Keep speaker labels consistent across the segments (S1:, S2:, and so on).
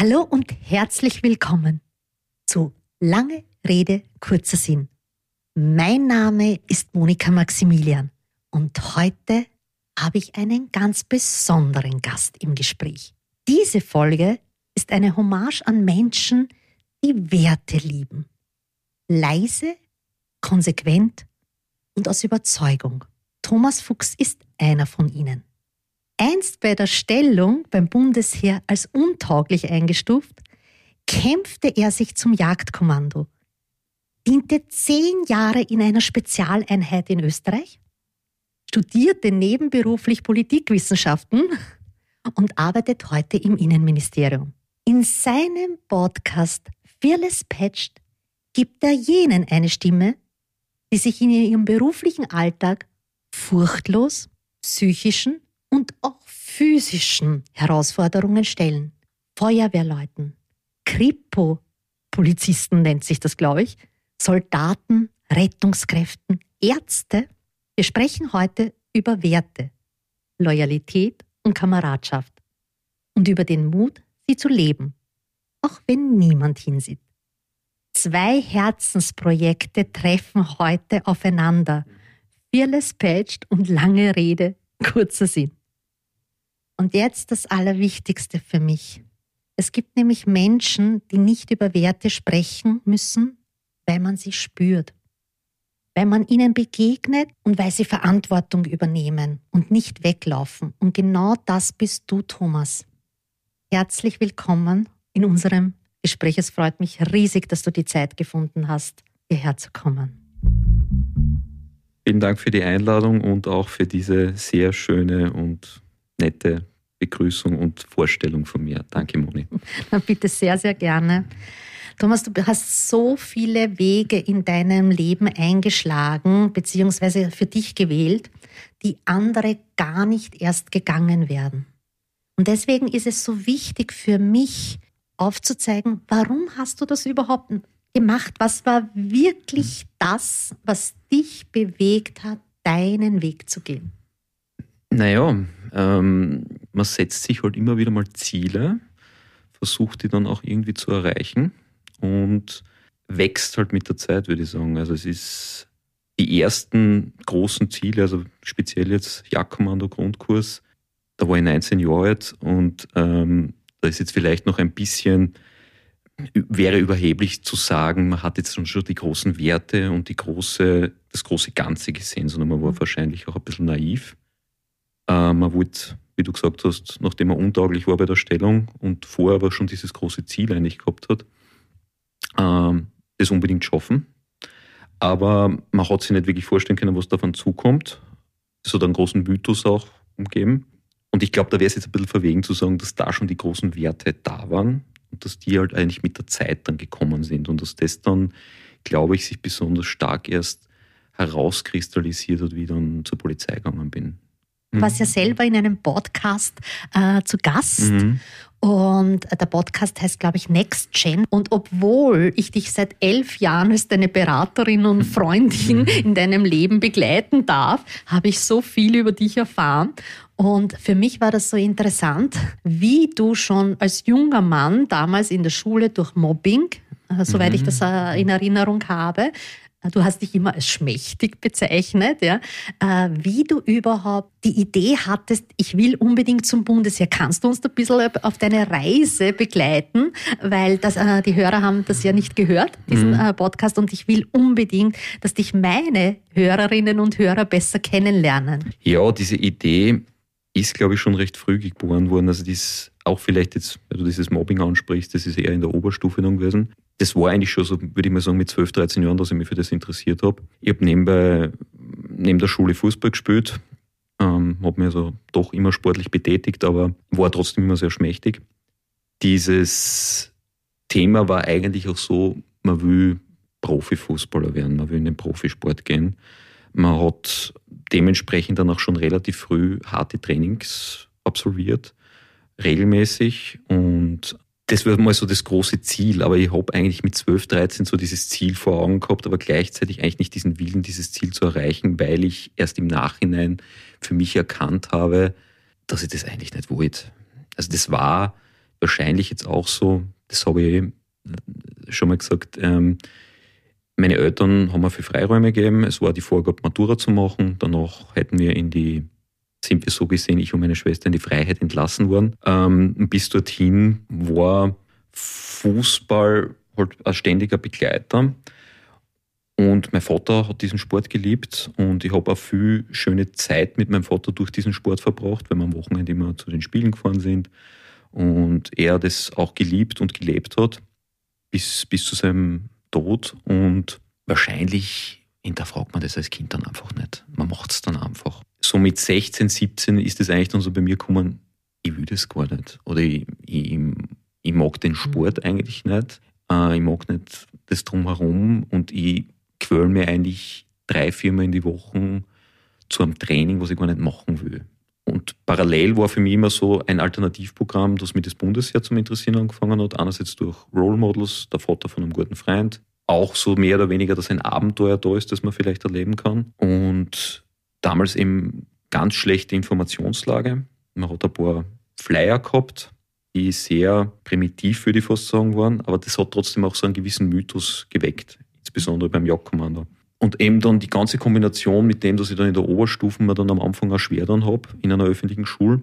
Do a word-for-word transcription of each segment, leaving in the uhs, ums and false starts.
S1: Hallo und herzlich willkommen zu Lange Rede, kurzer Sinn. Mein Name ist Monika Maximilian und heute habe ich einen ganz besonderen Gast im Gespräch. Diese Folge ist eine Hommage an Menschen, die Werte lieben. Leise, konsequent und aus Überzeugung. Thomas Fuchs ist einer von ihnen. Einst bei der Stellung beim Bundesheer als untauglich eingestuft, kämpfte er sich zum Jagdkommando, diente zehn Jahre in einer Spezialeinheit in Österreich, studierte nebenberuflich Politikwissenschaften und arbeitet heute im Innenministerium. In seinem Podcast Fearless Patched gibt er jenen eine Stimme, die sich in ihrem beruflichen Alltag furchtlos, psychischen und auch physischen Herausforderungen stellen. Feuerwehrleuten, Kripo-Polizisten nennt sich das, glaube ich, Soldaten, Rettungskräften, Ärzte. Wir sprechen heute über Werte, Loyalität und Kameradschaft und über den Mut, sie zu leben, auch wenn niemand hinsieht. Zwei Herzensprojekte treffen heute aufeinander. Fearless Patched und lange Rede, kurzer Sinn. Und jetzt das Allerwichtigste für mich. Es gibt nämlich Menschen, die nicht über Werte sprechen müssen, weil man sie spürt. Weil man ihnen begegnet und weil sie Verantwortung übernehmen und nicht weglaufen. Und genau das bist du, Thomas. Herzlich willkommen in unserem Gespräch. Es freut mich riesig, dass du die Zeit gefunden hast, hierher zu kommen.
S2: Vielen Dank für die Einladung und auch für diese sehr schöne und nette Begrüßung und Vorstellung von mir. Danke, Moni.
S1: Na, bitte, sehr, sehr gerne. Thomas, du hast so viele Wege in deinem Leben eingeschlagen, beziehungsweise für dich gewählt, die andere gar nicht erst gegangen werden. Und deswegen ist es so wichtig für mich, aufzuzeigen, warum hast du das überhaupt gemacht? Was war wirklich das, was dich bewegt hat, deinen Weg zu gehen?
S2: Naja, ähm, man setzt sich halt immer wieder mal Ziele, versucht die dann auch irgendwie zu erreichen und wächst halt mit der Zeit, würde ich sagen. Also es ist die ersten großen Ziele, also speziell jetzt Jagdkommando Grundkurs, da war ich neunzehn Jahre alt und ähm, da ist jetzt vielleicht noch ein bisschen, wäre überheblich zu sagen, man hat jetzt schon die großen Werte und die große, das große Ganze gesehen, sondern man war wahrscheinlich auch ein bisschen naiv. Äh, man wollte, wie du gesagt hast, nachdem man untauglich war bei der Stellung und vorher aber schon dieses große Ziel eigentlich gehabt hat, äh, das unbedingt schaffen. Aber man hat sich nicht wirklich vorstellen können, was davon zukommt. Es hat einen großen Mythos auch umgeben. Und ich glaube, da wäre es jetzt ein bisschen verwegen zu sagen, dass da schon die großen Werte da waren und dass die halt eigentlich mit der Zeit dann gekommen sind und dass das dann, glaube ich, sich besonders stark erst herauskristallisiert hat, wie ich dann zur Polizei gegangen bin.
S1: Du warst ja selber in einem Podcast äh, zu Gast mhm. und der Podcast heißt, glaube ich, Next Gen. Und obwohl ich dich seit elf Jahren als deine Beraterin und Freundin in deinem Leben begleiten darf, habe ich so viel über dich erfahren. Und für mich war das so interessant, wie du schon als junger Mann damals in der Schule durch Mobbing, äh, soweit mhm. ich das äh, in Erinnerung habe, du hast dich immer als schmächtig bezeichnet, ja, äh, wie du überhaupt die Idee hattest, ich will unbedingt zum Bundesheer. Kannst du uns da ein bisschen auf deine Reise begleiten? Weil das, äh, die Hörer haben das ja nicht gehört, diesen mhm. äh, Podcast, und ich will unbedingt, dass dich meine Hörerinnen und Hörer besser kennenlernen.
S2: Ja, diese Idee ist, glaube ich, schon recht früh geboren worden. Also das auch vielleicht jetzt, wenn du dieses Mobbing ansprichst, das ist eher in der Oberstufe dann gewesen. Das war eigentlich schon so, würde ich mal sagen, mit zwölf, dreizehn Jahren, dass ich mich für das interessiert habe. Ich habe nebenbei, neben der Schule Fußball gespielt, ähm, habe mich also doch immer sportlich betätigt, aber war trotzdem immer sehr schmächtig. Dieses Thema war eigentlich auch so, man will Profifußballer werden, man will in den Profisport gehen. Man hat dementsprechend dann auch schon relativ früh harte Trainings absolviert, regelmäßig, und das war mal so das große Ziel, aber ich habe eigentlich mit zwölf, dreizehn so dieses Ziel vor Augen gehabt, aber gleichzeitig eigentlich nicht diesen Willen, dieses Ziel zu erreichen, weil ich erst im Nachhinein für mich erkannt habe, dass ich das eigentlich nicht wollte. Also das war wahrscheinlich jetzt auch so, das habe ich schon mal gesagt, ähm, meine Eltern haben mir viel Freiräume gegeben. Es war die Vorgabe, Matura zu machen. Danach hätten wir in die, sind wir so gesehen, ich und meine Schwester in die Freiheit entlassen worden. Ähm, bis dorthin war Fußball halt ein ständiger Begleiter. Und mein Vater hat diesen Sport geliebt und ich habe auch viel schöne Zeit mit meinem Vater durch diesen Sport verbracht, weil wir am Wochenende immer zu den Spielen gefahren sind und er das auch geliebt und gelebt hat bis, bis zu seinem Tod. Und wahrscheinlich hinterfragt man das als Kind dann einfach nicht. Man macht es dann einfach. So mit sechzehn, siebzehn ist das eigentlich dann so bei mir gekommen, ich will das gar nicht. Oder ich, ich, ich mag den Sport eigentlich nicht. Ich mag nicht das Drumherum und ich quäle mir eigentlich drei, viermal in die Woche zu einem Training, was ich gar nicht machen will. Und parallel war für mich immer so ein Alternativprogramm, das mich das Bundesheer zum Interessieren angefangen hat. Einerseits durch Role Models, der Vater von einem guten Freund. Auch so mehr oder weniger, dass ein Abenteuer da ist, das man vielleicht erleben kann. Und damals eben ganz schlechte Informationslage. Man hat ein paar Flyer gehabt, die sehr primitiv, würde ich fast sagen, waren. Aber das hat trotzdem auch so einen gewissen Mythos geweckt. Insbesondere beim Jagdkommando. Und eben dann die ganze Kombination mit dem, dass ich dann in der Oberstufe mir dann am Anfang auch schwer dann habe, in einer öffentlichen Schule,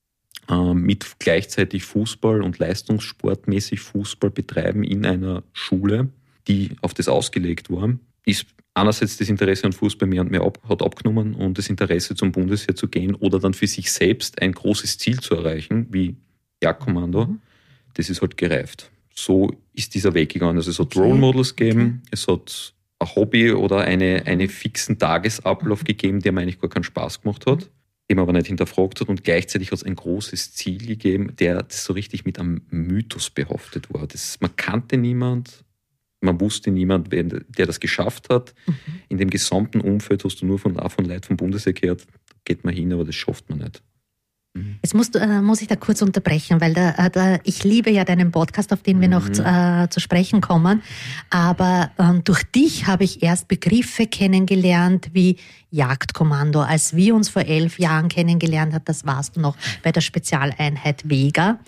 S2: äh, mit gleichzeitig Fußball und leistungssportmäßig Fußball betreiben in einer Schule, die auf das ausgelegt war, ist einerseits das Interesse an Fußball mehr und mehr ab, hat abgenommen und das Interesse zum Bundesheer zu gehen oder dann für sich selbst ein großes Ziel zu erreichen, wie Jagdkommando, mhm. das ist halt gereift. So ist dieser Weg gegangen. Also es hat okay. Role Models gegeben, okay. es hat ein Hobby oder eine, einen fixen Tagesablauf gegeben, der mir eigentlich gar keinen Spaß gemacht hat, den man aber nicht hinterfragt hat und gleichzeitig hat es ein großes Ziel gegeben, der das so richtig mit einem Mythos behaftet war. Das, man kannte niemand, man wusste niemand, wer, der das geschafft hat. Mhm. In dem gesamten Umfeld hast du nur von, von Leuten vom Bundesheer gehört, da geht man hin, aber das schafft man nicht.
S1: Jetzt musst du, äh, muss ich da kurz unterbrechen, weil da, da, ich liebe ja deinen Podcast, auf den wir mhm. noch zu, äh, zu sprechen kommen. Aber ähm, durch dich habe ich erst Begriffe kennengelernt wie Jagdkommando. Als wir uns vor elf Jahren kennengelernt haben, das warst du noch bei der Spezialeinheit Vega.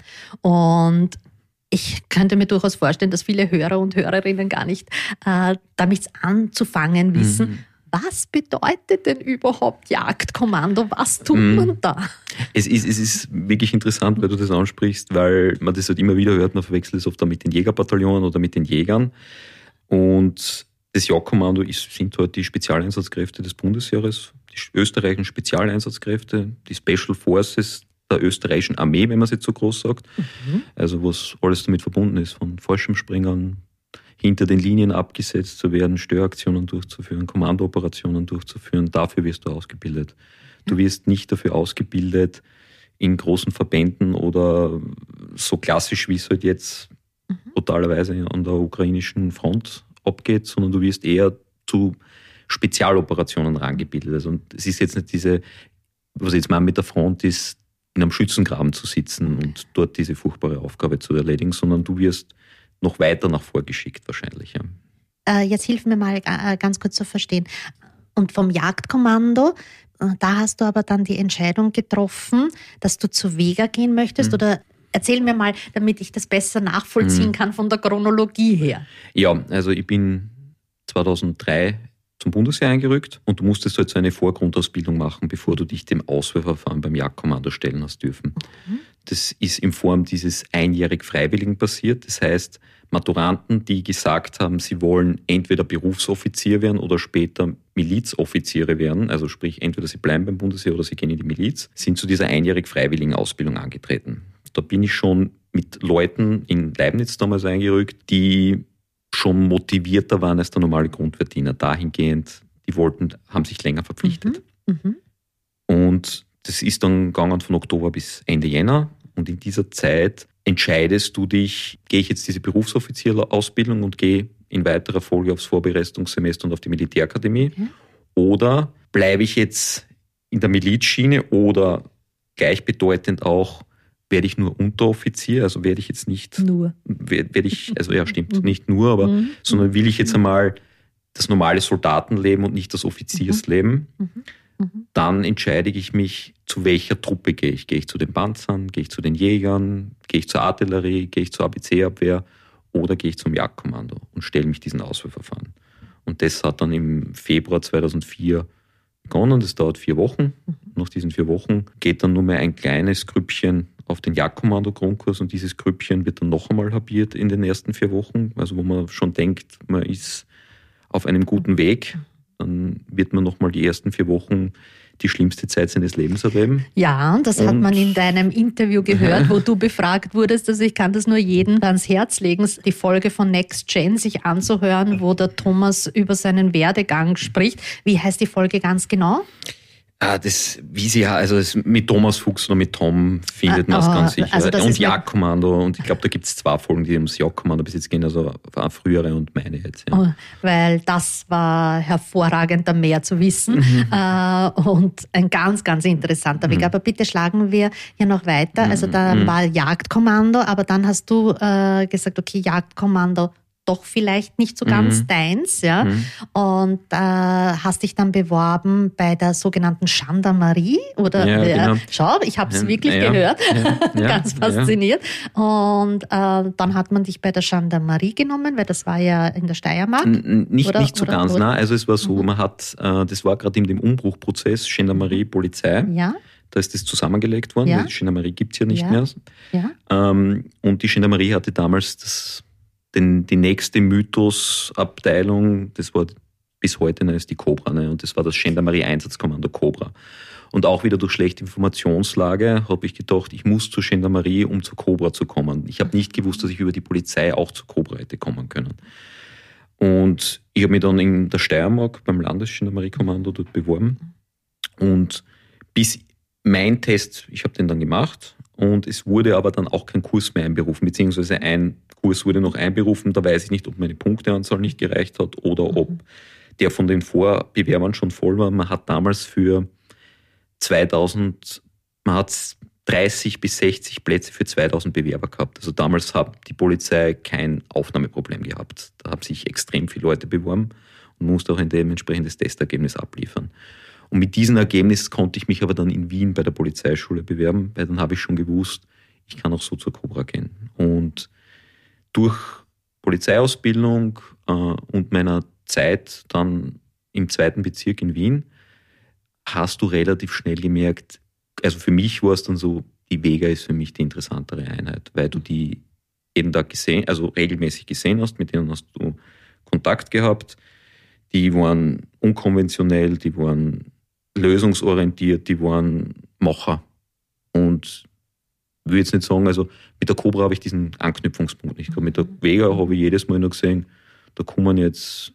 S1: Und ich könnte mir durchaus vorstellen, dass viele Hörer und Hörerinnen gar nicht äh, damit anzufangen wissen. Mhm. Was bedeutet denn überhaupt Jagdkommando? Was tut mm. man da?
S2: Es ist, es ist wirklich interessant, weil du das ansprichst, weil man das halt immer wieder hört, man verwechselt es oft dann mit den Jägerbataillonen oder mit den Jägern. Und das Jagdkommando ist, sind halt die Spezialeinsatzkräfte des Bundesheeres, die österreichischen Spezialeinsatzkräfte, die Special Forces der österreichischen Armee, wenn man es jetzt so groß sagt. Mhm. Also was alles damit verbunden ist, von Fallschirmspringern, hinter den Linien abgesetzt zu werden, Störaktionen durchzuführen, Kommandooperationen durchzuführen. Dafür wirst du ausgebildet. Du wirst nicht dafür ausgebildet in großen Verbänden oder so klassisch, wie es halt jetzt mhm. totalerweise an der ukrainischen Front abgeht, sondern du wirst eher zu Spezialoperationen rangebildet. Also es ist jetzt nicht diese, was ich jetzt meine mit der Front ist, in einem Schützengraben zu sitzen und dort diese furchtbare Aufgabe zu erledigen, sondern du wirst noch weiter nach vorgeschickt wahrscheinlich. Ja.
S1: Äh, jetzt hilf mir mal äh, ganz kurz zu verstehen. Und vom Jagdkommando, äh, da hast du aber dann die Entscheidung getroffen, dass du zu Vega gehen möchtest? Mhm. Oder erzähl mir mal, damit ich das besser nachvollziehen mhm. kann von der Chronologie her.
S2: Ja, also ich bin zweitausenddrei zum Bundesheer eingerückt und du musstest halt so eine Vorgrundausbildung machen, bevor du dich dem Auswahlverfahren beim Jagdkommando stellen hast dürfen. Mhm. Das ist in Form dieses einjährig Freiwilligen passiert. Das heißt, Maturanten, die gesagt haben, sie wollen entweder Berufsoffizier werden oder später Milizoffiziere werden, also sprich, entweder sie bleiben beim Bundesheer oder sie gehen in die Miliz, sind zu dieser einjährig freiwilligen Ausbildung angetreten. Da bin ich schon mit Leuten in Leibniz damals eingerückt, die schon motivierter waren als der normale Grundverdiener. Dahingehend, die wollten, haben sich länger verpflichtet. Mhm. Mhm. Und das ist dann gegangen von Oktober bis Ende Jänner. Und in dieser Zeit entscheidest du dich, gehe ich jetzt diese Berufsoffizierausbildung und gehe in weiterer Folge aufs Vorbereitungssemester und auf die Militärakademie? Mhm. Oder bleibe ich jetzt in der Milizschiene oder gleichbedeutend auch, werde ich nur Unteroffizier, also werde ich jetzt nicht
S1: nur,
S2: werde ich, also ja stimmt, nicht nur, aber, mhm. sondern will ich jetzt einmal das normale Soldatenleben und nicht das Offiziersleben. Mhm.
S1: Mhm.
S2: Dann entscheide ich mich, zu welcher Truppe gehe ich. Gehe ich zu den Panzern, gehe ich zu den Jägern, gehe ich zur Artillerie, gehe ich zur A B C-Abwehr oder gehe ich zum Jagdkommando und stelle mich diesen Auswahlverfahren. Und das hat dann im Februar zweitausendvier begonnen. Das dauert vier Wochen.
S1: Mhm.
S2: Nach diesen vier Wochen geht dann nur mehr ein kleines Grüppchen auf den Jagdkommando-Grundkurs und dieses Grüppchen wird dann noch einmal halbiert in den ersten vier Wochen. Also wo man schon denkt, man ist auf einem guten Weg. Dann wird man nochmal die ersten vier Wochen die schlimmste Zeit seines Lebens erleben.
S1: Ja, das
S2: und
S1: hat man in deinem Interview gehört, wo du befragt wurdest. Also ich kann das nur jedem ans Herz legen, die Folge von Next Gen sich anzuhören, wo der Thomas über seinen Werdegang spricht. Wie heißt die Folge ganz genau?
S2: Ah, das, wie sie, also das mit Thomas Fuchs oder mit Tom findet man es
S1: Ah,
S2: ganz sicher.
S1: also das
S2: und
S1: ist
S2: Jagdkommando. Und ich glaube, da gibt es zwei Folgen, die ums Jagdkommando bis jetzt gehen, also frühere und meine jetzt. Ja.
S1: Oh, weil das war hervorragend, da mehr zu wissen.
S2: Mhm.
S1: Äh, und ein ganz, ganz interessanter Weg.
S2: Mhm.
S1: Aber bitte schlagen wir ja noch weiter. Also da
S2: Mhm.
S1: war Jagdkommando, aber dann hast du äh, gesagt, okay, Jagdkommando doch vielleicht nicht so ganz
S2: Mhm.
S1: deins, ja.
S2: Mhm.
S1: Und äh, hast dich dann beworben bei der sogenannten Gendarmerie oder
S2: Ja,
S1: äh,
S2: genau.
S1: schau, ich habe es
S2: Ja,
S1: wirklich
S2: ja,
S1: gehört,
S2: ja, ja,
S1: ganz fasziniert. Und äh, dann hat man dich bei der Gendarmerie genommen, weil das war ja in der Steiermark.
S2: N- Nicht,
S1: Oder-
S2: nicht so
S1: oder-
S2: ganz,
S1: oder?
S2: nein. Also es war so,
S1: Mhm.
S2: man hat, äh, das war gerade in dem Umbruchprozess, Gendarmerie, Polizei,
S1: Ja,
S2: da ist das zusammengelegt worden,
S1: Ja.
S2: weil die Gendarmerie gibt es ja nicht
S1: Ja.
S2: mehr.
S1: ja.
S2: Ähm, und die Gendarmerie hatte damals das, den, die nächste Mythos-Abteilung, das war bis heute ne, ist die Cobra, ne, und das war das Gendarmerie-Einsatzkommando Cobra. Und auch wieder durch schlechte Informationslage habe ich gedacht, ich muss zur Gendarmerie, um zur Cobra zu kommen. Ich habe nicht gewusst, dass ich über die Polizei auch zur Cobra hätte kommen können. Und ich habe mich dann in der Steiermark beim Landesgendarmeriekommando dort beworben. Und bis mein Test, ich habe den dann gemacht und es wurde aber dann auch kein Kurs mehr einberufen, beziehungsweise ein Kurs wurde noch einberufen, da weiß ich nicht, ob meine Punkteanzahl nicht gereicht hat oder
S1: Mhm.
S2: ob der von den Vorbewerbern schon voll war. Man hat damals für zweitausend, man hat dreißig bis sechzig Plätze für zweitausend Bewerber gehabt. Also damals hat die Polizei kein Aufnahmeproblem gehabt. Da haben sich extrem viele Leute beworben und musste auch ein dementsprechendes Testergebnis abliefern. Und mit diesem Ergebnis konnte ich mich aber dann in Wien bei der Polizeischule bewerben, weil dann habe ich schon gewusst, ich kann auch so zur Cobra gehen. Und durch Polizeiausbildung äh, und meiner Zeit dann im zweiten Bezirk in Wien hast du relativ schnell gemerkt, also für mich war es dann so, die Vega ist für mich die interessantere Einheit, weil du die jeden Tag gesehen, also regelmäßig gesehen hast, mit denen hast du Kontakt gehabt. Die waren unkonventionell, die waren lösungsorientiert, die waren Macher. Und ich will jetzt nicht sagen, also mit der Cobra habe ich diesen Anknüpfungspunkt nicht gehabt. Mit der Vega habe ich jedes Mal nur gesehen, da kommen jetzt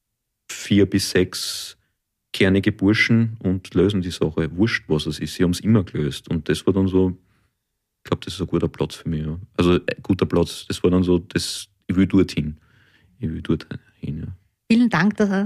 S2: vier bis sechs kernige Burschen und lösen die Sache. Wurscht, was es ist. Sie haben es immer gelöst. Und das war dann so, ich glaube, das ist ein guter Platz für mich. Ja. Also ein guter Platz, das war dann so, das, ich will dorthin. Ich will dorthin, ja.
S1: Vielen Dank, dass,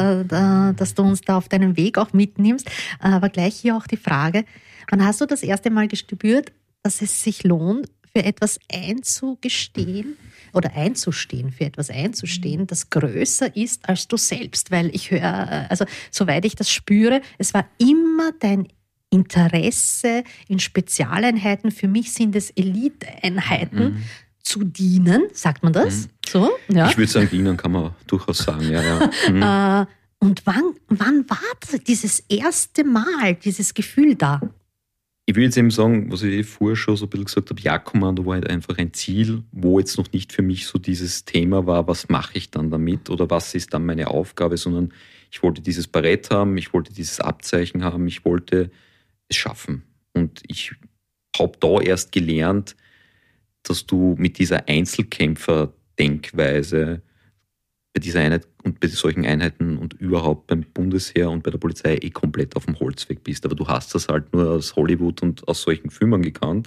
S1: mhm. dass du uns da auf deinen Weg auch mitnimmst. Aber gleich hier auch die Frage, wann hast du das erste Mal gespürt, dass es sich lohnt, für etwas einzugestehen oder einzustehen, für etwas einzustehen, das größer ist als du selbst? Weil ich höre, also soweit ich das spüre, es war immer dein Interesse in Spezialeinheiten. Für mich sind es Eliteeinheiten. Mhm. Zu dienen, sagt man das? Mhm. So? Ja.
S2: Ich würde sagen, dienen kann man durchaus sagen, ja, ja. Mhm.
S1: äh, und wann, wann war dieses erste Mal, dieses Gefühl da?
S2: Ich will jetzt eben sagen, was ich vorher schon so ein bisschen gesagt habe, Jagdkommando war halt einfach ein Ziel, wo jetzt noch nicht für mich so dieses Thema war, was mache ich dann damit oder was ist dann meine Aufgabe, sondern ich wollte dieses Barett haben, ich wollte dieses Abzeichen haben, ich wollte es schaffen. Und ich habe da erst gelernt, dass du mit dieser Einzelkämpfer-Denkweise bei dieser Einheit und bei solchen Einheiten und überhaupt beim Bundesheer und bei der Polizei eh komplett auf dem Holzweg bist. Aber du hast das halt nur aus Hollywood und aus solchen Filmen gekannt.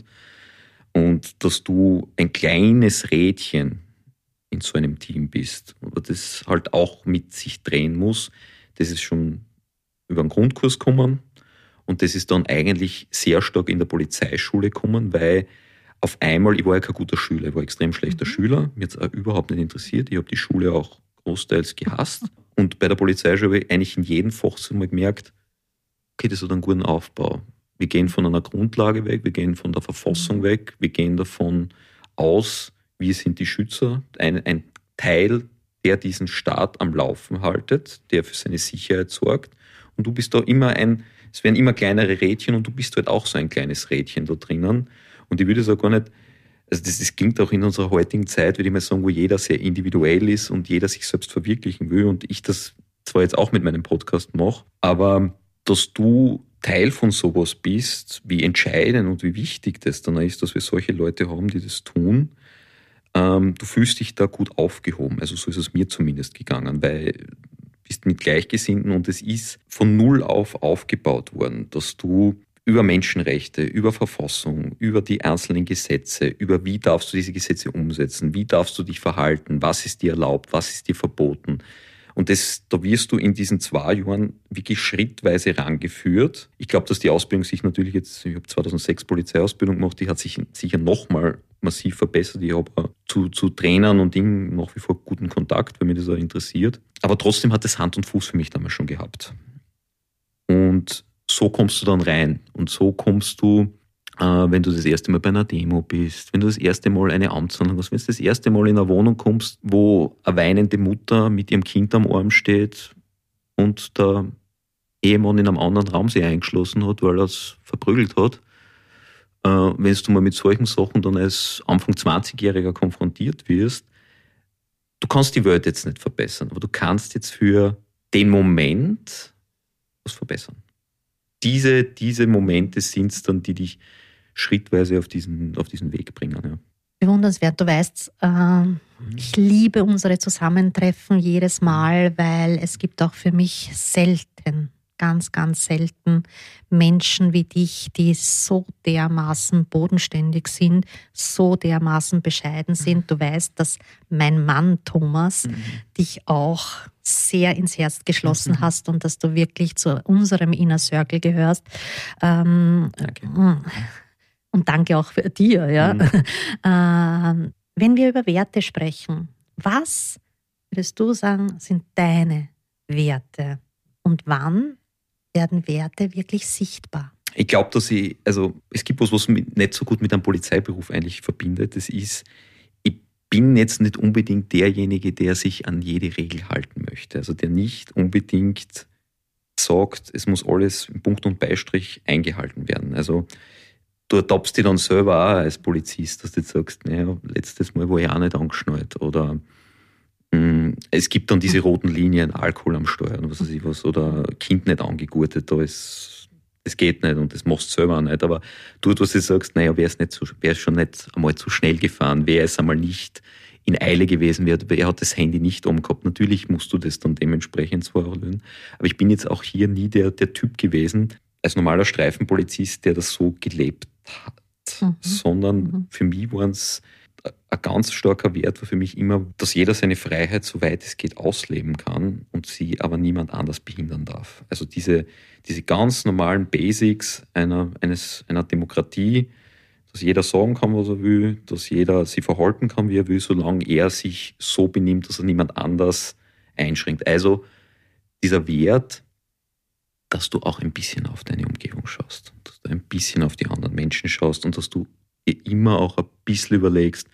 S2: Und dass du ein kleines Rädchen in so einem Team bist, aber das halt auch mit sich drehen muss, das ist schon über einen Grundkurs gekommen. Und das ist dann eigentlich sehr stark in der Polizeischule gekommen, weil auf einmal, ich war ja kein guter Schüler, ich war ein extrem schlechter mhm. Schüler, mir hat es auch überhaupt nicht interessiert, ich habe die Schule auch großteils gehasst. Und bei der Polizeischule habe ich eigentlich in jedem Fach so mal gemerkt, okay, das hat einen guten Aufbau. Wir gehen von einer Grundlage weg, wir gehen von der Verfassung weg, wir gehen davon aus, wir sind die Schützer, ein, ein Teil, der diesen Staat am Laufen haltet, der für seine Sicherheit sorgt. Und du bist da immer ein, es werden immer kleinere Rädchen und du bist halt auch so ein kleines Rädchen da drinnen. Und ich würde es auch gar nicht, also das, das klingt auch in unserer heutigen Zeit, würde ich mal sagen, wo jeder sehr individuell ist und jeder sich selbst verwirklichen will und ich das zwar jetzt auch mit meinem Podcast mache, aber dass du Teil von sowas bist, wie entscheidend und wie wichtig das dann ist, dass wir solche Leute haben, die das tun, ähm, du fühlst dich da gut aufgehoben. Also so ist es mir zumindest gegangen, weil du bist mit Gleichgesinnten und es ist von null auf aufgebaut worden, dass du über Menschenrechte, über Verfassung, über die einzelnen Gesetze, über wie darfst du diese Gesetze umsetzen, wie darfst du dich verhalten, was ist dir erlaubt, was ist dir verboten. Und das, da wirst du in diesen zwei Jahren wirklich schrittweise rangeführt. Ich glaube, dass die Ausbildung sich natürlich jetzt, ich habe zweitausendsechs Polizeiausbildung gemacht, die hat sich sicher nochmal massiv verbessert. Ich habe zu, zu Trainern und Dingen nach wie vor guten Kontakt, weil mich das auch interessiert. Aber trotzdem hat das Hand und Fuß für mich damals schon gehabt. Und so kommst du dann rein. Und so kommst du, äh, wenn du das erste Mal bei einer Demo bist, wenn du das erste Mal eine Amtshandlung hast, wenn du das erste Mal in eine Wohnung kommst, wo eine weinende Mutter mit ihrem Kind am Arm steht und der Ehemann in einem anderen Raum sie eingeschlossen hat, weil er es verprügelt hat. Äh, wenn du mal mit solchen Sachen dann als Anfang zwanzigjähriger konfrontiert wirst, du kannst die Welt jetzt nicht verbessern, aber du kannst jetzt für den Moment was verbessern. Diese, diese Momente sind es dann, die dich schrittweise auf diesen, auf diesen Weg bringen. Ja.
S1: Bewundernswert. Du weißt, äh, ich liebe unsere Zusammentreffen jedes Mal, weil es gibt auch für mich selten, ganz, ganz selten Menschen wie dich, die so dermaßen bodenständig sind, so dermaßen bescheiden sind. Du weißt, dass mein Mann Thomas mhm. dich auch sehr ins Herz geschlossen mhm. hast und dass du wirklich zu unserem Inner Circle gehörst. Ähm,
S2: danke.
S1: Und danke auch für dir. Ja? Mhm. ähm, wenn wir über Werte sprechen, was würdest du sagen, sind deine Werte? Und wann werden Werte wirklich sichtbar?
S2: Ich glaube, dass ich, also es gibt was, was mich nicht so gut mit einem Polizeiberuf eigentlich verbindet. Das ist, ich bin jetzt nicht unbedingt derjenige, der sich an jede Regel halten möchte. Also der nicht unbedingt sagt, es muss alles in Punkt und Beistrich eingehalten werden. Also du ertappst dich dann selber auch als Polizist, dass du jetzt sagst, naja, letztes Mal war ich auch nicht angeschnallt. Oder mh, es gibt dann diese roten Linien, Alkohol am Steuer und was weiß ich was, oder Kind nicht angegurtet, da ist, das geht nicht und das machst du selber auch nicht. Aber du, was du sagst, naja, wäre es nicht so, wäre es schon nicht einmal zu schnell gefahren, wäre es einmal nicht in Eile gewesen, wäre, er hat das Handy nicht umgehabt. Natürlich musst du das dann dementsprechend zwar lösen. Aber ich bin jetzt auch hier nie der, der Typ gewesen, als normaler Streifenpolizist, der das so gelebt hat, mhm. sondern mhm. für mich waren es ein ganz starker Wert, war für mich immer, dass jeder seine Freiheit, soweit es geht, ausleben kann und sie aber niemand anders behindern darf. Also diese, diese ganz normalen Basics einer, eines, einer Demokratie, dass jeder sagen kann, was er will, dass jeder sich verhalten kann, wie er will, solange er sich so benimmt, dass er niemand anders einschränkt. Also dieser Wert, dass du auch ein bisschen auf deine Umgebung schaust, dass du ein bisschen auf die anderen Menschen schaust und dass du dir immer auch ein bisschen überlegst,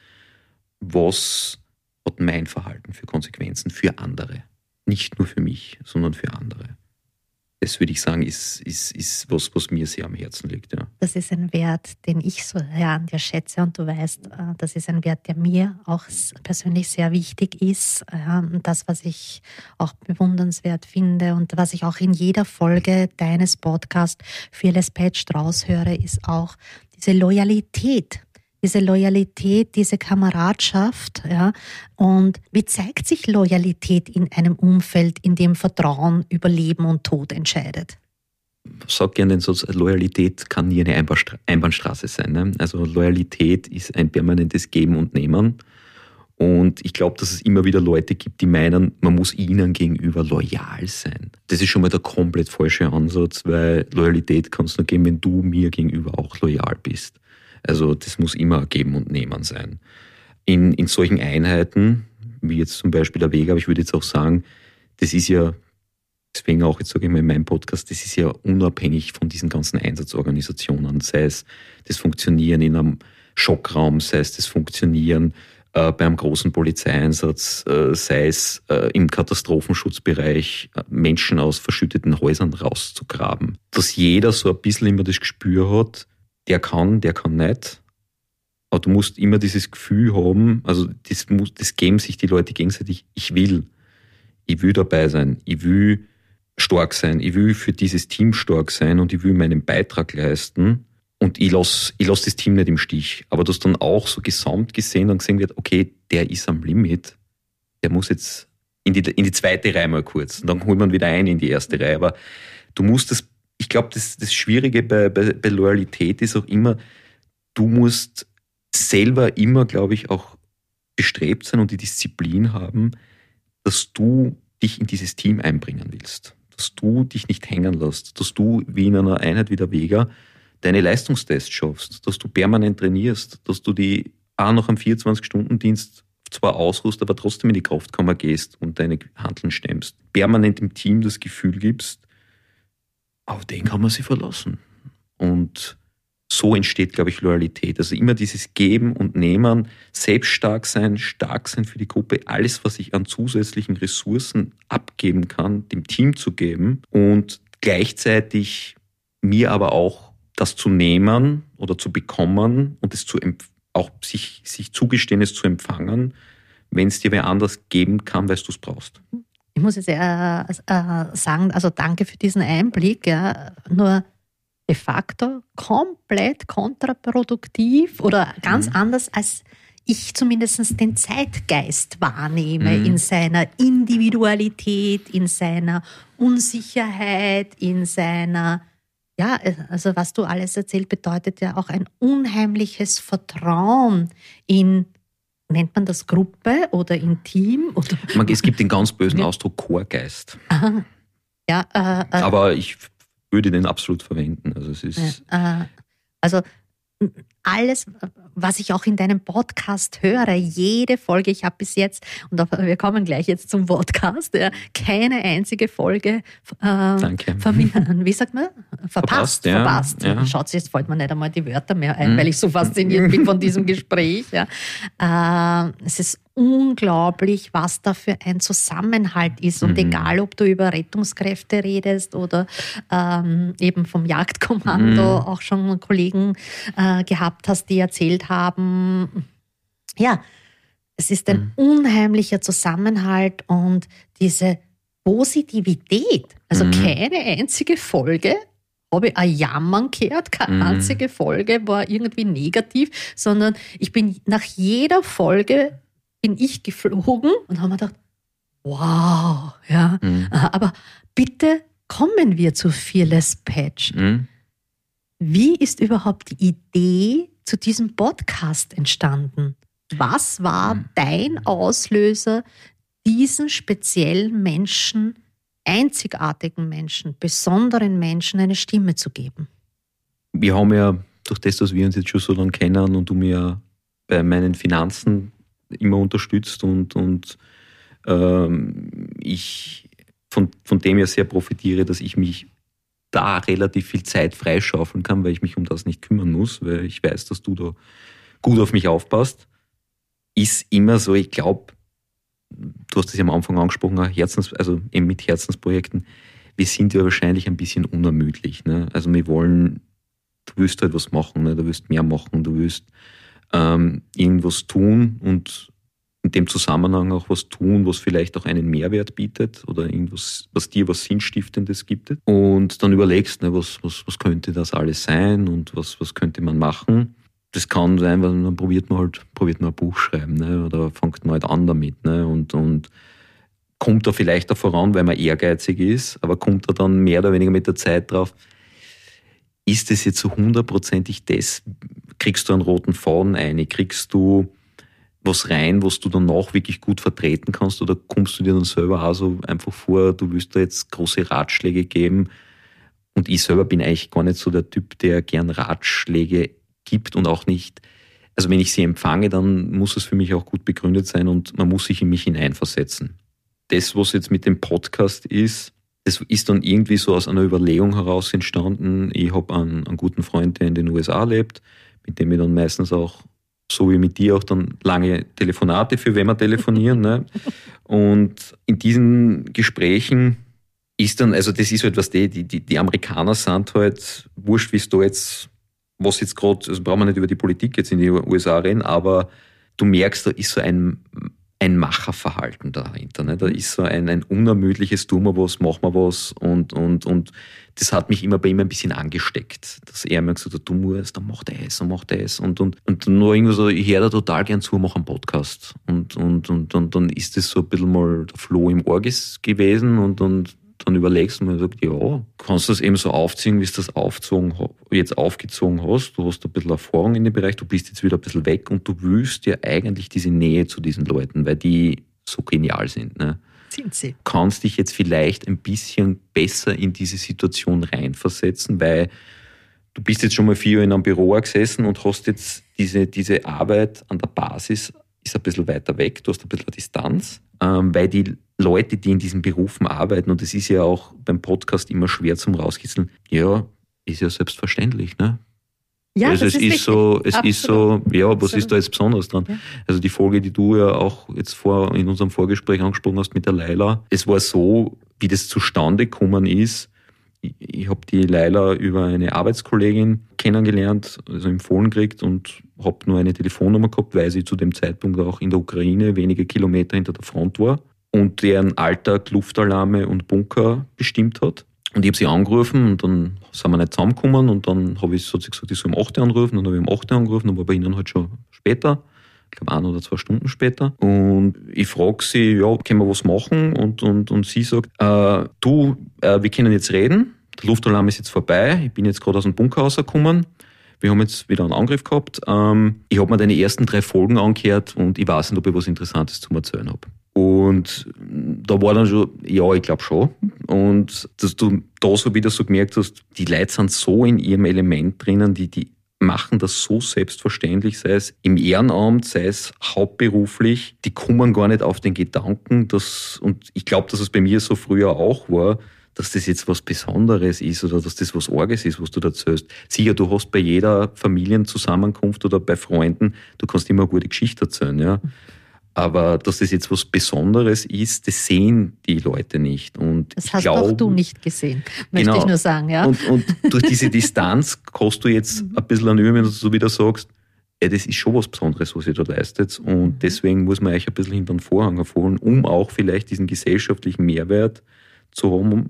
S2: was hat mein Verhalten für Konsequenzen für andere. Nicht nur für mich, sondern für andere. Das würde ich sagen, ist, ist, ist was, was mir sehr am Herzen liegt. Ja.
S1: Das ist ein Wert, den ich so sehr an dir schätze und du weißt, das ist ein Wert, der mir auch persönlich sehr wichtig ist. Und das, was ich auch bewundernswert finde und was ich auch in jeder Folge deines Podcasts Fearless Patch draus höre, ist auch diese Loyalität. Diese Loyalität, diese Kameradschaft, ja. Und wie zeigt sich Loyalität in einem Umfeld, in dem Vertrauen über Leben und Tod entscheidet?
S2: Ich sage gerne den Satz, Loyalität kann nie eine Einbahnstraße sein. Ne? Also Loyalität ist ein permanentes Geben und Nehmen. Und ich glaube, dass es immer wieder Leute gibt, die meinen, man muss ihnen gegenüber loyal sein. Das ist schon mal der komplett falsche Ansatz, weil Loyalität kannst du nur geben, wenn du mir gegenüber auch loyal bist. Also das muss immer Geben und Nehmen sein. In, in solchen Einheiten, wie jetzt zum Beispiel der Weg, aber ich würde jetzt auch sagen, das ist ja Deswegen auch, jetzt sage ich mal in meinem Podcast, das ist ja unabhängig von diesen ganzen Einsatzorganisationen, sei es das Funktionieren in einem Schockraum, sei es das Funktionieren äh, beim großen Polizeieinsatz, äh, sei es äh, im Katastrophenschutzbereich äh, Menschen aus verschütteten Häusern rauszugraben. Dass jeder so ein bisschen immer das Gespür hat, der kann, der kann nicht. Aber du musst immer dieses Gefühl haben, also das, muss, das geben sich die Leute gegenseitig, ich will. Ich will dabei sein, ich will stark sein, ich will für dieses Team stark sein und ich will meinen Beitrag leisten und ich lasse ich lass das Team nicht im Stich. Aber dass dann auch so gesamt gesehen und gesehen wird, okay, der ist am Limit, der muss jetzt in die, in die zweite Reihe mal kurz und dann holt man wieder ein in die erste Reihe. Aber du musst das, ich glaube, das, das Schwierige bei, bei, bei Loyalität ist auch immer, du musst selber immer, glaube ich, auch bestrebt sein und die Disziplin haben, dass du dich in dieses Team einbringen willst. Dass du dich nicht hängen lässt, dass du wie in einer Einheit wie der Vega deine Leistungstests schaffst, dass du permanent trainierst, dass du die auch nach einem vierundzwanzig-Stunden-Dienst zwar ausruhst, aber trotzdem in die Kraftkammer gehst und deine Hanteln stemmst. Permanent im Team das Gefühl gibst, auf den kann man sich verlassen. Und so entsteht, glaube ich, Loyalität. Also immer dieses Geben und Nehmen, selbst stark sein, stark sein für die Gruppe, alles, was ich an zusätzlichen Ressourcen abgeben kann, dem Team zu geben und gleichzeitig mir aber auch das zu nehmen oder zu bekommen und es zu empf- auch sich, sich zugestehen, es zu empfangen, wenn es dir wer anders geben kann, weil du es brauchst.
S1: Ich muss jetzt äh, äh, sagen, also danke für diesen Einblick. Ja. Nur de facto komplett kontraproduktiv oder ganz mhm. anders, als ich zumindest den Zeitgeist wahrnehme, mhm. in seiner Individualität, in seiner Unsicherheit, in seiner, ja, also was du alles erzählt, bedeutet ja auch ein unheimliches Vertrauen in, nennt man das Gruppe oder in Team? Oder?
S2: Es gibt den ganz bösen Ausdruck Chorgeist.
S1: Aha. Ja, äh, äh,
S2: aber ich würde den absolut verwenden. Also es ist
S1: ja, äh, also alles, was ich auch in deinem Podcast höre, jede Folge, ich habe bis jetzt, und wir kommen gleich jetzt zum Podcast, ja, keine einzige Folge äh, vermissen. Wie sagt man? Verpasst.
S2: Verpasst. Ja,
S1: verpasst.
S2: Ja.
S1: Schaut, jetzt fällt mir nicht einmal die Wörter mehr ein, mhm. weil ich so fasziniert bin von diesem Gespräch. Ja. Äh, es ist unglaublich, was da für ein Zusammenhalt ist. Und mhm. egal, ob du über Rettungskräfte redest oder ähm, eben vom Jagdkommando mhm. auch schon Kollegen äh, gehabt hast, die erzählt haben, ja, es ist ein mhm. unheimlicher Zusammenhalt und diese Positivität. Also mhm. keine einzige Folge habe ich ein Jammern gehört, keine mhm. einzige Folge war irgendwie negativ, sondern ich bin nach jeder Folge bin ich geflogen und habe mir gedacht, wow, ja, mhm. aber bitte kommen wir zu Fearless Patch. Mhm. Wie ist überhaupt die Idee zu diesem Podcast entstanden? Was war mhm. dein Auslöser, diesen speziellen Menschen, einzigartigen Menschen, besonderen Menschen eine Stimme zu geben?
S2: Wir haben ja, durch das, dass wir uns jetzt schon so lange kennen und du mir bei meinen Finanzen immer unterstützt und, und ähm, ich von, von dem ja sehr profitiere, dass ich mich da relativ viel Zeit freischaufeln kann, weil ich mich um das nicht kümmern muss, weil ich weiß, dass du da gut auf mich aufpasst, ist immer so, ich glaube, du hast es ja am Anfang angesprochen, Herzens, also eben mit Herzensprojekten, wir sind ja wahrscheinlich ein bisschen unermüdlich. Ne? Also wir wollen, du willst halt was machen, ne? Du willst mehr machen, du willst ähm, irgendwas tun und in dem Zusammenhang auch was tun, was vielleicht auch einen Mehrwert bietet oder irgendwas, was dir was Sinnstiftendes gibt. Und dann überlegst, ne, was, was, was könnte das alles sein und was, was könnte man machen. Das kann sein, weil dann probiert man halt, probiert man ein Buch schreiben, ne, oder fängt man halt an damit, ne, und, und kommt da vielleicht auch voran, weil man ehrgeizig ist, aber kommt da dann mehr oder weniger mit der Zeit drauf, ist das jetzt so hundertprozentig das, kriegst du einen roten Faden ein, kriegst du was rein, was du danach wirklich gut vertreten kannst, oder kommst du dir dann selber auch so einfach vor, du willst da jetzt große Ratschläge geben, und ich selber bin eigentlich gar nicht so der Typ, der gern Ratschläge gibt und auch nicht, also wenn ich sie empfange, dann muss es für mich auch gut begründet sein und man muss sich in mich hineinversetzen. Das, was jetzt mit dem Podcast ist, das ist dann irgendwie so aus einer Überlegung heraus entstanden. Ich habe einen, einen guten Freund, der in den U S A lebt, mit dem ich dann meistens auch, so wie mit dir, auch dann lange Telefonate für wenn wir telefonieren. Ne? Und in diesen Gesprächen ist dann, also das ist halt was, die, die, die Amerikaner sind halt, wurscht, wie es da jetzt, was jetzt gerade, also brauchen wir nicht über die Politik jetzt in die U S A reden, aber du merkst, da ist so ein, ein Macherverhalten dahinter. Ne? Da ist so ein, ein unermüdliches, tun wir was, machen wir was und, und, und das hat mich immer bei ihm ein bisschen angesteckt, dass er mir gesagt hat, du musst, dann mach das und mach das und, und, und nur irgendwie so, ich höre da total gern zu, mach einen Podcast und, und, und, und dann ist das so ein bisschen mal der Floh im Ohr gewesen und, und dann überlegst du mir und sagst, ja, kannst du das eben so aufziehen, wie du das aufgezogen, jetzt aufgezogen hast. Du hast ein bisschen Erfahrung in dem Bereich, du bist jetzt wieder ein bisschen weg und du willst ja eigentlich diese Nähe zu diesen Leuten, weil die so genial sind. Ne?
S1: Sind sie.
S2: Kannst dich jetzt vielleicht ein bisschen besser in diese Situation reinversetzen, weil du bist jetzt schon mal vier Jahre in einem Büro gesessen und hast jetzt diese, diese Arbeit an der Basis ist ein bisschen weiter weg, du hast ein bisschen Distanz, ähm, weil die Leute, die in diesen Berufen arbeiten, und das ist ja auch beim Podcast immer schwer zum Rauskitzeln, ja, ist ja selbstverständlich, ne?
S1: Ja,
S2: also
S1: das
S2: es
S1: ist
S2: ist so, es
S1: Absolut.
S2: ist so, ja, was
S1: Absolut.
S2: ist da jetzt Besonderes dran? Ja. Also die Folge, die du ja auch jetzt vor in unserem Vorgespräch angesprochen hast mit der Leila, es war so, wie das zustande gekommen ist. Ich, ich habe die Leila über eine Arbeitskollegin kennengelernt, also empfohlen gekriegt und habe nur eine Telefonnummer gehabt, weil sie zu dem Zeitpunkt auch in der Ukraine wenige Kilometer hinter der Front war und deren Alltag Luftalarme und Bunker bestimmt hat. Und ich habe sie angerufen und dann sind wir nicht zusammengekommen und dann habe ich so gesagt, ich soll um acht Uhr anrufen, dann habe ich um acht Uhr angerufen, dann war bei ihnen halt schon später, ich glaube ein oder zwei Stunden später. Und ich frage sie, ja, können wir was machen? Und, und, und sie sagt, äh, du, äh, wir können jetzt reden, der Luftalarm ist jetzt vorbei, ich bin jetzt gerade aus dem Bunker rausgekommen, wir haben jetzt wieder einen Angriff gehabt. Ähm, ich habe mir deine ersten drei Folgen angehört und ich weiß nicht, ob ich was Interessantes zum Erzählen habe. Und da war dann schon, ja, ich glaube schon. Und dass du da so wieder so gemerkt hast, die Leute sind so in ihrem Element drinnen, die, die machen das so selbstverständlich, sei es im Ehrenamt, sei es hauptberuflich, die kommen gar nicht auf den Gedanken, dass, und ich glaube, dass es bei mir so früher auch war, dass das jetzt was Besonderes ist oder dass das was Arges ist, was du da erzählst. Sicher, du hast bei jeder Familienzusammenkunft oder bei Freunden, du kannst immer eine gute Geschichte erzählen, ja. Aber dass das jetzt was Besonderes ist, das sehen die Leute nicht. Und
S1: das
S2: ich
S1: hast
S2: glaub,
S1: auch du nicht gesehen, möchte
S2: genau,
S1: ich nur sagen. Ja?
S2: Und, und durch diese Distanz kannst du jetzt ein bisschen an wenn du so wieder sagst, ey, das ist schon was Besonderes, was ihr da leistet. Und deswegen muss man euch ein bisschen hinter den Vorhang hervorholen, um auch vielleicht diesen gesellschaftlichen Mehrwert zu haben.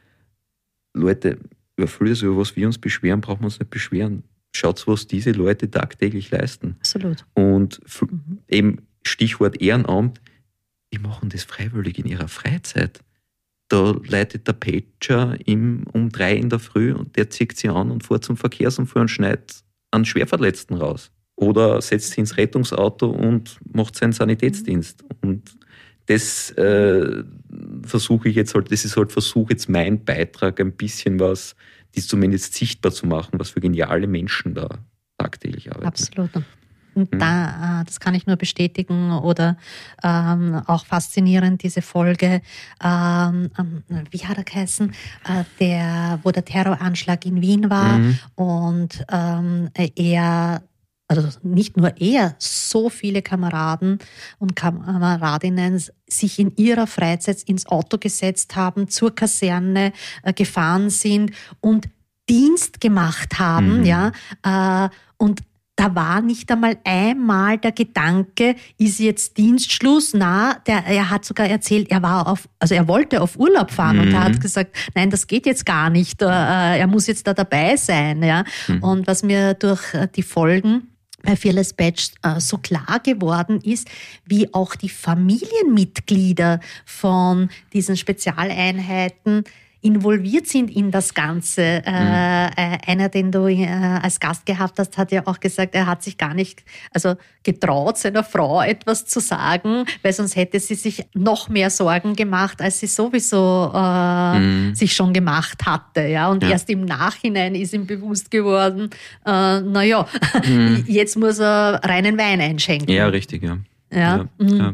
S2: Leute, über vieles, über was wir uns beschweren, brauchen wir uns nicht beschweren. Schaut, was diese Leute tagtäglich leisten.
S1: Absolut.
S2: Und mhm. eben Stichwort Ehrenamt, die machen das freiwillig in ihrer Freizeit. Da leitet der Pager im, um drei in der Früh und der zieht sie an und fährt zum Verkehrsunfall und schneidet einen Schwerverletzten raus. Oder setzt sich ins Rettungsauto und macht seinen Sanitätsdienst. Und das äh, versuche ich jetzt halt, das ist halt Versuch jetzt mein Beitrag, ein bisschen was, das zumindest sichtbar zu machen, was für geniale Menschen da tagtäglich arbeiten.
S1: Absolut. Und da, das kann ich nur bestätigen oder ähm, auch faszinierend, diese Folge, ähm, wie hat er geheißen, äh, der, wo der Terroranschlag in Wien war mhm. und ähm, er, also nicht nur er, so viele Kameraden und Kameradinnen sich in ihrer Freizeit ins Auto gesetzt haben, zur Kaserne äh, gefahren sind und Dienst gemacht haben, mhm. ja, äh, und da war nicht einmal einmal der Gedanke, ist jetzt Dienstschluss? Na, der, er hat sogar erzählt, er war auf, also er wollte auf Urlaub fahren mhm. und er hat gesagt, nein, das geht jetzt gar nicht. Er muss jetzt da dabei sein, ja. Mhm. Und was mir durch die Folgen bei Fearless Badge so klar geworden ist, wie auch die Familienmitglieder von diesen Spezialeinheiten involviert sind in das Ganze. Mhm. Äh, einer, den du äh, als Gast gehabt hast, hat ja auch gesagt, er hat sich gar nicht also getraut, seiner Frau etwas zu sagen, weil sonst hätte sie sich noch mehr Sorgen gemacht, als sie sowieso äh, mhm. sich schon gemacht hatte. Ja? Und ja. erst im Nachhinein ist ihm bewusst geworden, äh, naja, mhm. jetzt muss er reinen Wein einschenken.
S2: Ja, richtig, ja.
S1: Ja.
S2: ja,
S1: mhm.
S2: ja.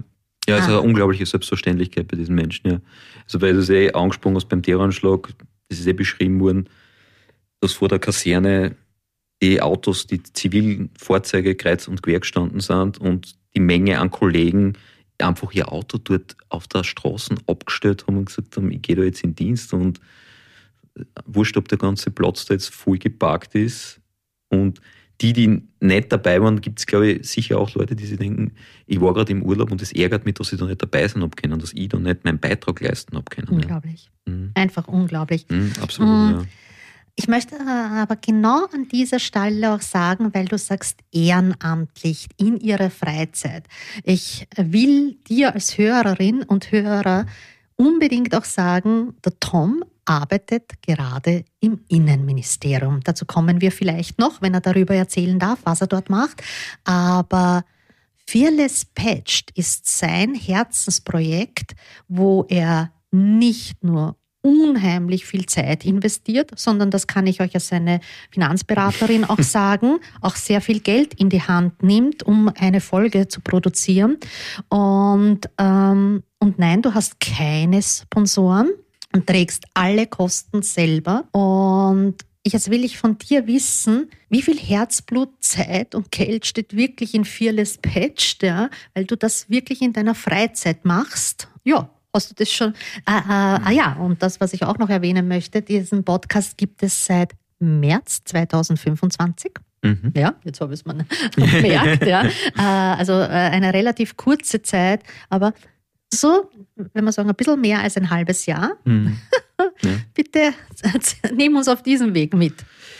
S2: Ja, es ist
S1: Ah.
S2: eine unglaubliche Selbstverständlichkeit bei diesen Menschen, ja. Also weil du es eh angesprochen hast beim Terroranschlag, das ist eh beschrieben worden, dass vor der Kaserne die Autos, die zivilen Fahrzeuge kreuz und quer gestanden sind und die Menge an Kollegen einfach ihr Auto dort auf der Straße abgestellt haben und gesagt haben, ich gehe da jetzt in Dienst und wurscht, ob der ganze Platz da jetzt voll geparkt ist. Und die, die nicht dabei waren, gibt es, glaube ich, sicher auch Leute, die sich denken, ich war gerade im Urlaub und es ärgert mich, dass ich da nicht dabei sein habe können, dass ich da nicht meinen Beitrag leisten habe können.
S1: Unglaublich.
S2: Ja. Mhm.
S1: Einfach unglaublich.
S2: Mhm, absolut,
S1: Mhm.
S2: ja.
S1: Ich möchte aber genau an dieser Stelle auch sagen, weil du sagst, ehrenamtlich in ihrer Freizeit. Ich will dir als Hörerin und Hörer unbedingt auch sagen, der Tom arbeitet gerade im Innenministerium. Dazu kommen wir vielleicht noch, wenn er darüber erzählen darf, was er dort macht. Aber Fearless Patched ist sein Herzensprojekt, wo er nicht nur unheimlich viel Zeit investiert, sondern das kann ich euch als seine Finanzberaterin auch sagen, auch sehr viel Geld in die Hand nimmt, um eine Folge zu produzieren. Und, ähm, und nein, du hast keine Sponsoren und trägst alle Kosten selber. Und jetzt will ich von dir wissen, wie viel Herzblut, Zeit und Geld steht wirklich in Fearless Patched, ja, weil du das wirklich in deiner Freizeit machst. Ja. Hast du das schon? Ah, ah, ah ja, und das, was ich auch noch erwähnen möchte, diesen Podcast gibt es seit März zweitausendfünfundzwanzig. Mhm. Ja, jetzt habe ich es mir gemerkt. Ja. Also eine relativ kurze Zeit, aber so, wenn wir sagen, ein bisschen mehr als ein halbes Jahr. Mhm. Ja. Bitte nimm uns auf diesen Weg mit.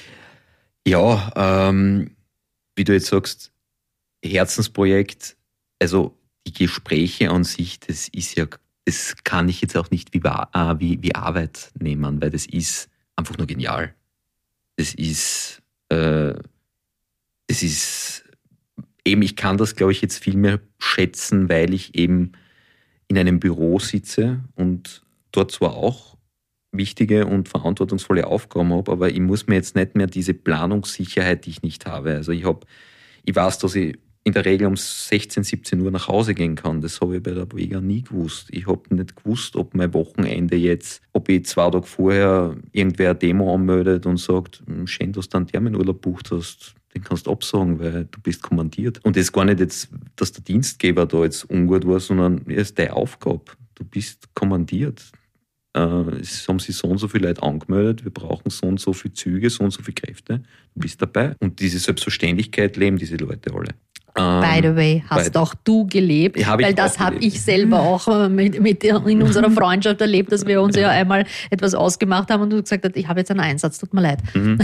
S2: Ja, ähm, wie du jetzt sagst, Herzensprojekt, also die Gespräche an sich, das ist ja das kann ich jetzt auch nicht wie, wie, wie Arbeit nehmen, weil das ist einfach nur genial. Das ist, äh, das ist eben, ich kann das, glaube ich, jetzt viel mehr schätzen, weil ich eben in einem Büro sitze und dort zwar auch wichtige und verantwortungsvolle Aufgaben habe, aber ich muss mir jetzt nicht mehr diese Planungssicherheit, die ich nicht habe. Also ich habe, ich weiß, dass ich in der Regel um sechzehn, siebzehn Uhr nach Hause gehen kann. Das habe ich bei der Vega nie gewusst. Ich habe nicht gewusst, ob mein Wochenende jetzt, ob ich zwei Tage vorher irgendwer eine Demo anmeldet und sagt, schön, dass du einen Terminurlaub bucht hast, den kannst du absagen, weil du bist kommandiert. Und das ist gar nicht jetzt, dass der Dienstgeber da jetzt ungut war, sondern es ist deine Aufgabe. Du bist kommandiert. Es haben sich so und so viele Leute angemeldet, wir brauchen so und so viele Züge, so und so viele Kräfte. Du bist dabei. Und diese Selbstverständlichkeit leben diese Leute alle.
S1: By the way, hast auch du gelebt,
S2: ja,
S1: weil das habe ich selber auch mit, mit in unserer Freundschaft erlebt, dass wir uns ja einmal etwas ausgemacht haben und du gesagt hast, ich habe jetzt einen Einsatz, tut mir leid. Mhm.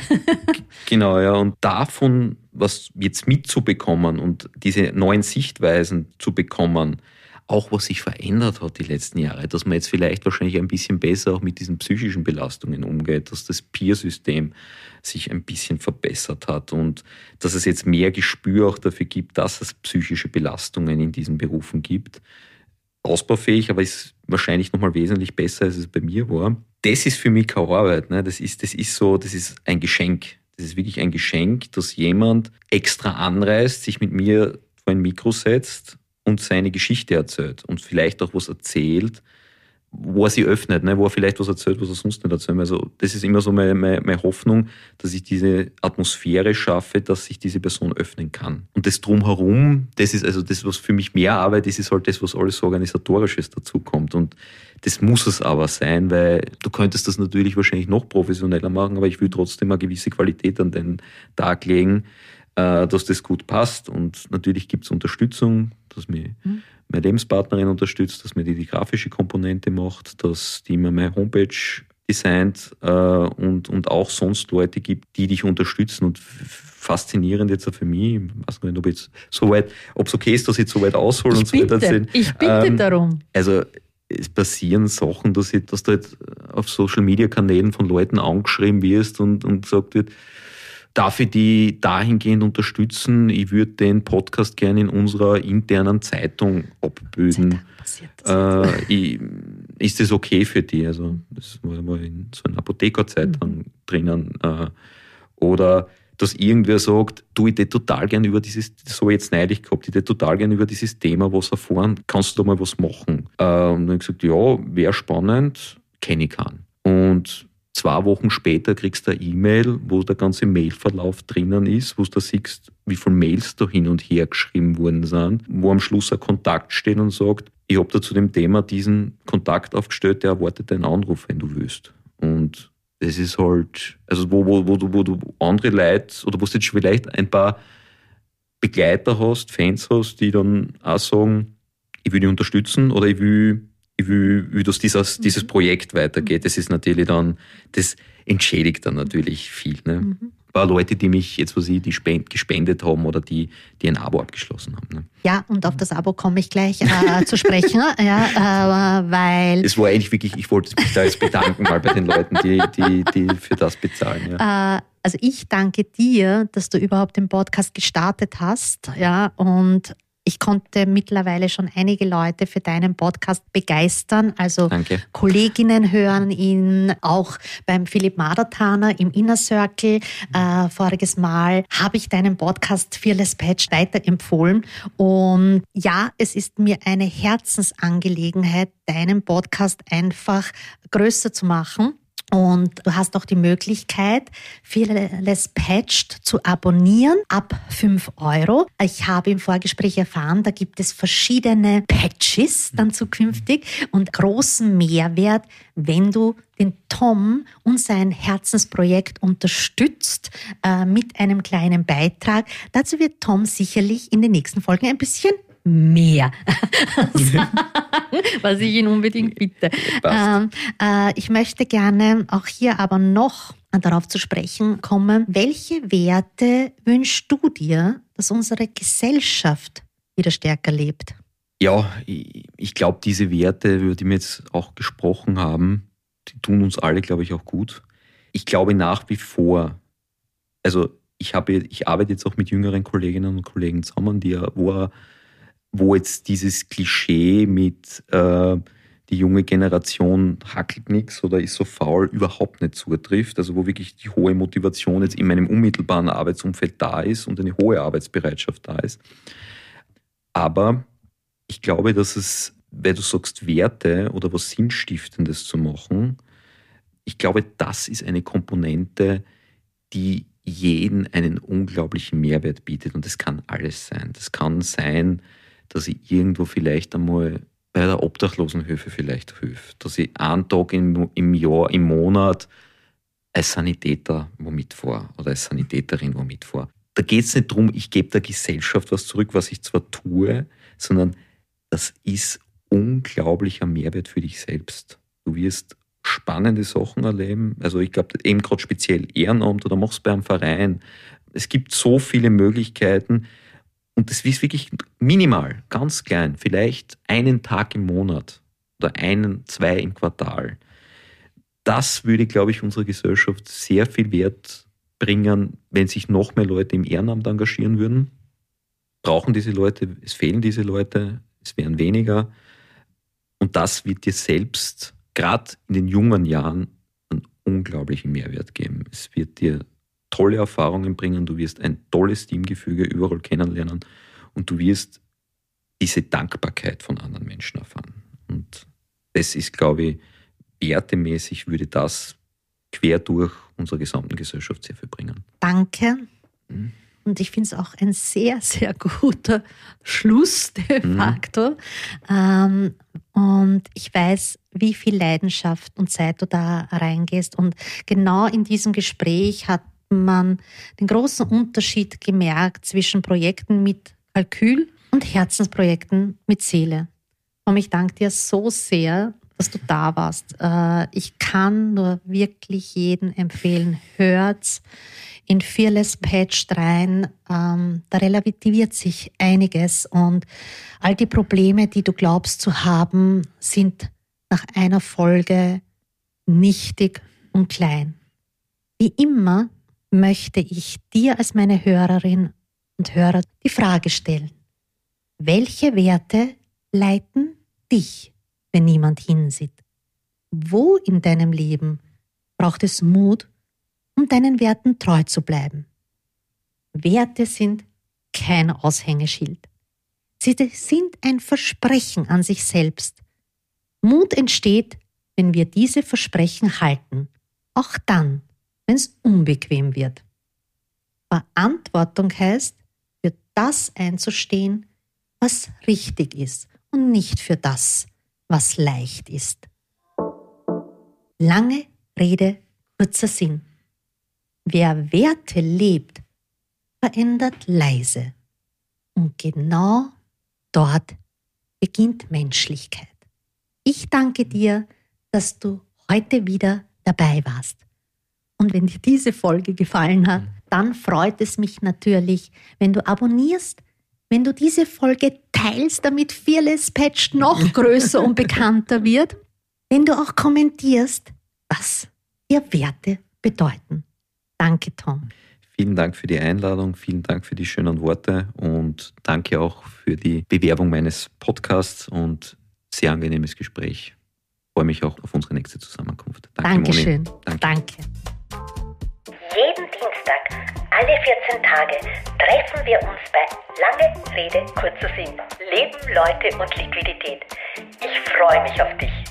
S2: Genau, ja, und davon was jetzt mitzubekommen und diese neuen Sichtweisen zu bekommen, auch was sich verändert hat die letzten Jahre, dass man jetzt vielleicht wahrscheinlich ein bisschen besser auch mit diesen psychischen Belastungen umgeht, dass das Peer-System sich ein bisschen verbessert hat und dass es jetzt mehr Gespür auch dafür gibt, dass es psychische Belastungen in diesen Berufen gibt. Ausbaufähig, aber ist wahrscheinlich nochmal wesentlich besser, als es bei mir war. Das ist für mich keine Arbeit. Ne? Das ist, das ist so, das ist ein Geschenk. Das ist wirklich ein Geschenk, dass jemand extra anreist, sich mit mir vor ein Mikro setzt und seine Geschichte erzählt und vielleicht auch was erzählt, wo er sich öffnet, ne? Wo er vielleicht was erzählt, was er sonst nicht erzählt. Also das ist immer so meine, meine, meine Hoffnung, dass ich diese Atmosphäre schaffe, dass sich diese Person öffnen kann. Und das Drumherum, das ist also das, was für mich mehr Arbeit ist, ist halt das, was alles Organisatorisches dazu kommt. Und das muss es aber sein, weil du könntest das natürlich wahrscheinlich noch professioneller machen, aber ich will trotzdem eine gewisse Qualität an den Tag legen, dass das gut passt. Und natürlich gibt es Unterstützung, dass mich mhm. meine Lebenspartnerin unterstützt, dass mir die die grafische Komponente macht, dass die mir meine Homepage designt äh, und, und auch sonst Leute gibt, die dich unterstützen. Und faszinierend jetzt auch für mich, ich weiß nicht, ob jetzt so weit, ob es okay ist, dass ich so weit aushole
S1: ich
S2: und so weiter erzählen.
S1: Ich bitte ähm, darum.
S2: Also es passieren Sachen, dass, ich, dass du halt auf Social-Media-Kanälen von Leuten angeschrieben wirst und, und gesagt wird, darf ich die dahingehend unterstützen? Ich würde den Podcast gerne in unserer internen Zeitung abbilden. Äh, ich, ist das okay für die? Also das war mal in so einer Apothekerzeitung mhm. drinnen. Äh, oder dass irgendwer sagt, du, ich hätte total gern über dieses, das habe ich jetzt neulich gehabt, ich hätte total gern über dieses Thema was erfahren, kannst du da mal was machen? Und dann habe ich gesagt, ja, wäre spannend, kenne ich keinen. Und zwei Wochen später kriegst du eine E-Mail, wo der ganze Mailverlauf drinnen ist, wo du da siehst, wie viele Mails da hin und her geschrieben worden sind, wo am Schluss ein Kontakt steht und sagt, ich habe da zu dem Thema diesen Kontakt aufgestellt, der erwartet einen Anruf, wenn du willst. Und das ist halt, also wo, wo, wo, du, wo du andere Leute, oder wo du jetzt vielleicht ein paar Begleiter hast, Fans hast, die dann auch sagen, ich will dich unterstützen oder ich will, ich will, will dass dieses, mhm. dieses Projekt weitergeht. Das ist natürlich dann, das entschädigt dann natürlich viel. Ne? Mhm. Ein paar Leute, die mich jetzt, was ich, die spend, gespendet haben oder die, die ein Abo abgeschlossen haben. Ne?
S1: Ja, und auf das Abo komme ich gleich äh, zu sprechen, ja, äh, weil...
S2: Es war eigentlich wirklich, ich wollte mich da jetzt bedanken mal bei den Leuten, die, die, die für das bezahlen. Ja.
S1: Äh, also ich danke dir, dass du überhaupt den Podcast gestartet hast, ja, und ich konnte mittlerweile schon einige Leute für deinen Podcast begeistern. Also Danke. Kolleginnen hören ihn, auch beim Philipp Madertaner im Inner Circle. Äh, voriges Mal habe ich deinen Podcast Fearless Patch weiterempfohlen. Und ja, es ist mir eine Herzensangelegenheit, deinen Podcast einfach größer zu machen. Und du hast auch die Möglichkeit, Fearless Patched zu abonnieren ab fünf Euro. Ich habe im Vorgespräch erfahren, da gibt es verschiedene Patches dann zukünftig und großen Mehrwert, wenn du den Tom und sein Herzensprojekt unterstützt äh, mit einem kleinen Beitrag. Dazu wird Tom sicherlich in den nächsten Folgen ein bisschen mehr sagen, was ich ihn unbedingt bitte. Ähm, äh, ich möchte gerne auch hier aber noch darauf zu sprechen kommen, welche Werte wünschst du dir, dass unsere Gesellschaft wieder stärker lebt?
S2: Ja, ich, ich glaube, diese Werte, über die wir jetzt auch gesprochen haben, die tun uns alle, glaube ich, auch gut. Ich glaube nach wie vor, also ich, habe, ich arbeite jetzt auch mit jüngeren Kolleginnen und Kollegen zusammen, die wo wo jetzt dieses Klischee mit äh, die junge Generation hackelt nichts oder ist so faul überhaupt nicht zutrifft, also wo wirklich die hohe Motivation jetzt in meinem unmittelbaren Arbeitsumfeld da ist und eine hohe Arbeitsbereitschaft da ist. Aber ich glaube, dass es, weil du sagst, Werte oder was Sinnstiftendes zu machen, ich glaube, das ist eine Komponente, die jeden einen unglaublichen Mehrwert bietet und das kann alles sein. Das kann sein, dass ich irgendwo vielleicht einmal bei der Obdachlosenhilfe vielleicht helfe, dass ich einen Tag im, im Jahr, im Monat als Sanitäter wo mitfahre oder als Sanitäterin wo mitfahre. Da geht es nicht darum, ich gebe der Gesellschaft was zurück, was ich zwar tue, sondern das ist unglaublicher Mehrwert für dich selbst. Du wirst spannende Sachen erleben, also ich glaube eben gerade speziell Ehrenamt oder machst bei einem Verein. Es gibt so viele Möglichkeiten, und das ist wirklich minimal, ganz klein, vielleicht einen Tag im Monat oder einen, zwei im Quartal. Das würde, glaube ich, unserer Gesellschaft sehr viel Wert bringen, wenn sich noch mehr Leute im Ehrenamt engagieren würden. Brauchen diese Leute, es fehlen diese Leute, es wären weniger. Und das wird dir selbst, gerade in den jungen Jahren, einen unglaublichen Mehrwert geben. Es wird dir tolle Erfahrungen bringen, du wirst ein tolles Teamgefüge überall kennenlernen und du wirst diese Dankbarkeit von anderen Menschen erfahren. Und das ist, glaube ich, wertemäßig würde das quer durch unsere gesamten Gesellschaft sehr viel bringen.
S1: Danke. Mhm. Und ich finde es auch ein sehr, sehr guter Schluss de facto. Mhm. Ähm, und ich weiß, wie viel Leidenschaft und Zeit du da reingehst. Und genau in diesem Gespräch hat man den großen Unterschied gemerkt zwischen Projekten mit Kalkül und Herzensprojekten mit Seele. Und ich danke dir so sehr, dass du da warst. Ich kann nur wirklich jedem empfehlen, hört's in Fearless Patched rein. Da relativiert sich einiges und all die Probleme, die du glaubst zu haben, sind nach einer Folge nichtig und klein. Wie immer möchte ich dir als meine Hörerin und Hörer die Frage stellen: Welche Werte leiten dich, wenn niemand hinsieht? Wo in deinem Leben braucht es Mut, um deinen Werten treu zu bleiben? Werte sind kein Aushängeschild. Sie sind ein Versprechen an sich selbst. Mut entsteht, wenn wir diese Versprechen halten, auch dann, wenn es unbequem wird. Verantwortung heißt, für das einzustehen, was richtig ist und nicht für das, was leicht ist. Lange Rede, kurzer Sinn. Wer Werte lebt, verändert leise. Und genau dort beginnt Menschlichkeit. Ich danke dir, dass du heute wieder dabei warst. Und wenn dir diese Folge gefallen hat, dann freut es mich natürlich, wenn du abonnierst, wenn du diese Folge teilst, damit Fearless Patch noch größer und bekannter wird, wenn du auch kommentierst, was dir Werte bedeuten. Danke, Tom.
S2: Vielen Dank für die Einladung, vielen Dank für die schönen Worte und danke auch für die Bewerbung meines Podcasts und sehr angenehmes Gespräch. Ich freue mich auch auf unsere nächste Zusammenkunft. Danke,
S1: Dankeschön.
S2: Moni. Danke.
S1: Danke.
S3: Jeden Dienstag, alle vierzehn Tage, treffen wir uns bei Lange Rede, kurzer Sinn. Leben, Leute und Liquidität. Ich freue mich auf dich.